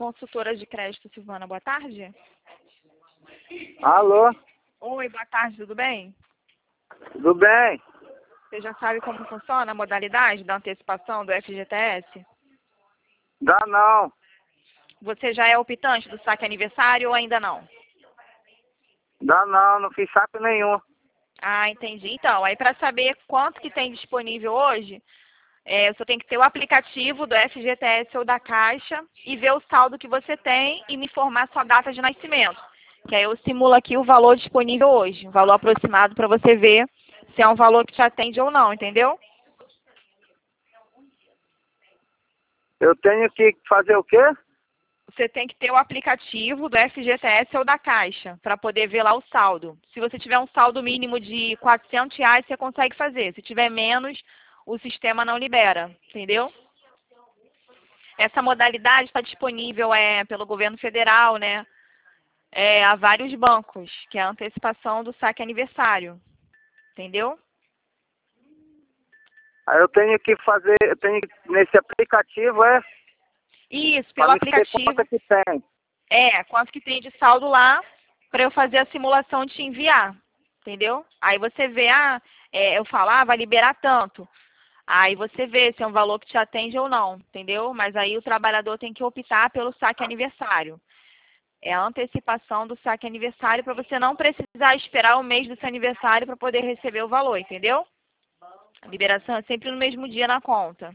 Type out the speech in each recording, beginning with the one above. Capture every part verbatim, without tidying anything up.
Consultora de crédito, Silvana, boa tarde. Alô? Oi, boa tarde, tudo bem? Tudo bem? Você já sabe como funciona a modalidade da antecipação do F G T S? Dá não. Você já é optante do saque aniversário ou ainda não? Dá não, não fiz saco nenhum. Ah, entendi. Então, aí para saber quanto que tem disponível hoje, é, você tem que ter o aplicativo do F G T S ou da Caixa e ver o saldo que você tem e me informar sua data de nascimento. Que aí eu simulo aqui o valor disponível hoje, o valor aproximado para você ver se é um valor que te atende ou não, entendeu? Eu tenho que fazer o quê? Você tem que ter o aplicativo do F G T S ou da Caixa para poder ver lá o saldo. Se você tiver um saldo mínimo de quatrocentos reais, você consegue fazer. Se tiver menos, o sistema não libera, entendeu? Essa modalidade está disponível é, pelo governo federal, né? É, a vários bancos, que é a antecipação do saque aniversário, entendeu? Aí eu tenho que fazer, eu tenho que, nesse aplicativo, é? Isso, Pra pelo me ver aplicativo. quanto que tem. É, quanto que tem de saldo lá para eu fazer a simulação e te enviar, entendeu? Aí você vê, ah, é, eu falo, ah, vai liberar tanto. Aí você vê se é um valor que te atende ou não, entendeu? Mas aí o trabalhador tem que optar pelo saque aniversário. É a antecipação do saque aniversário para você não precisar esperar o mês do seu aniversário para poder receber o valor, entendeu? A liberação é sempre no mesmo dia na conta.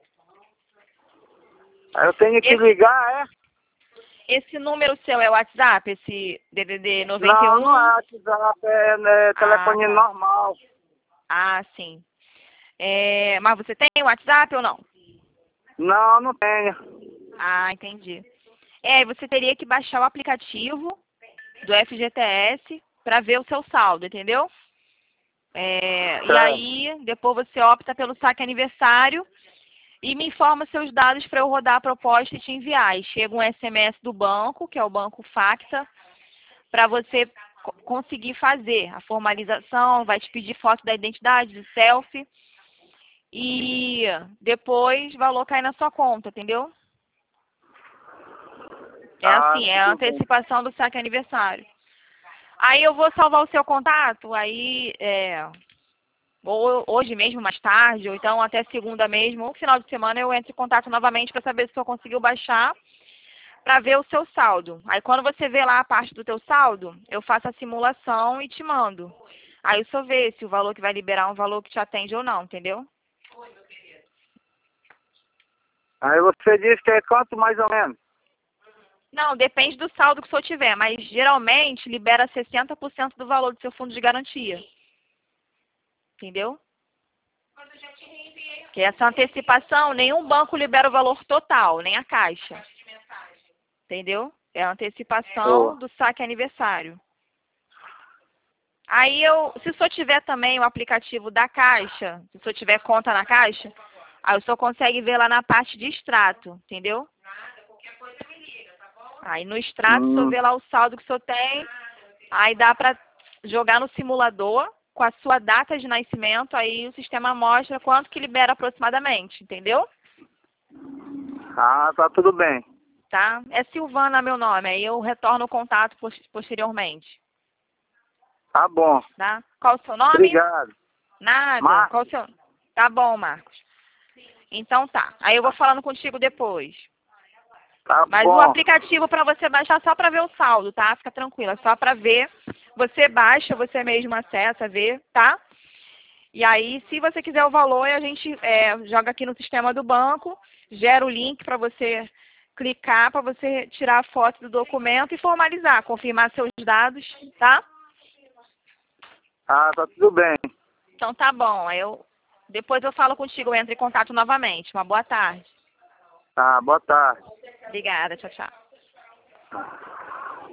Aí eu tenho que Esse, ligar, é? esse número seu é o WhatsApp, esse D D D noventa e Não, um? não é WhatsApp, é, né, Ah, telefone tá. normal. Ah, sim. É, mas você tem o WhatsApp ou não? Não, não tenho. Ah, entendi. É, você teria que baixar o aplicativo do F G T S para ver o seu saldo, entendeu? É, e Certo. aí, depois você opta pelo saque aniversário e me informa seus dados para eu rodar a proposta e te enviar. E chega um S M S do banco, que é o Banco Facta, para você co- conseguir fazer a formalização, vai te pedir foto da identidade, do selfie, e depois o valor cai na sua conta, entendeu? É Ah, assim, é a tudo bem. antecipação do saque aniversário. Aí eu vou salvar o seu contato, aí é, ou hoje mesmo, mais tarde, ou então até segunda mesmo, ou final de semana eu entro em contato novamente para saber se o senhor conseguiu baixar, para ver o seu saldo. Aí quando você vê lá a parte do teu saldo, eu faço a simulação e te mando. Aí o senhor vê se o valor que vai liberar é um valor que te atende ou não, entendeu? Aí você disse que é quanto mais ou menos? Não, depende do saldo que o senhor tiver, mas geralmente libera sessenta por cento do valor do seu fundo de garantia. Entendeu? Que essa antecipação, nenhum banco libera o valor total, nem a Caixa. Entendeu? É a antecipação Boa. do saque aniversário. Aí eu, se o senhor tiver também o aplicativo da Caixa, se o senhor tiver conta na Caixa, aí o senhor consegue ver lá na parte de extrato, entendeu? Aí no extrato o senhor Hum. vê lá o saldo que o senhor tem, aí dá para jogar no simulador com a sua data de nascimento, aí o sistema mostra quanto que libera aproximadamente, entendeu? Ah, tá tudo bem. Tá? É Silvana meu nome, aí eu retorno o contato pos- posteriormente, Tá bom. tá? Qual o seu nome? Obrigado. Nada. Qual o Márcio, seu... Tá bom, Marcos. Então tá. Aí eu vou falando contigo depois. tá Mas o bom. aplicativo para você baixar só para ver o saldo, tá? Fica tranquila, só para ver. Você baixa, você mesmo acessa, vê, tá? E aí, se você quiser o valor, a gente é, joga aqui no sistema do banco, gera o link para você clicar, para você tirar a foto do documento e formalizar, confirmar seus dados, tá? Ah, tá tudo bem. Então tá bom. Aí eu, depois eu falo contigo, eu entro em contato novamente. Uma boa tarde. Tá, boa tarde. Obrigada, tchau, tchau.